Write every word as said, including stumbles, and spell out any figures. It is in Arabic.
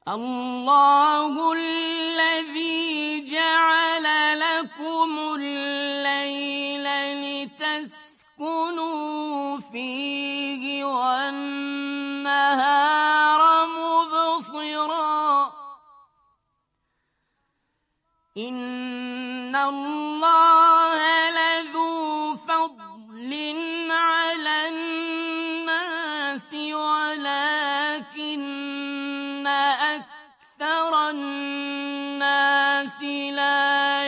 الله الذي جعل لكم الليل لتسكنوا فيه والنهار مبصرا إن الله لذو فضل على الناس ولكن أكثر الناس لا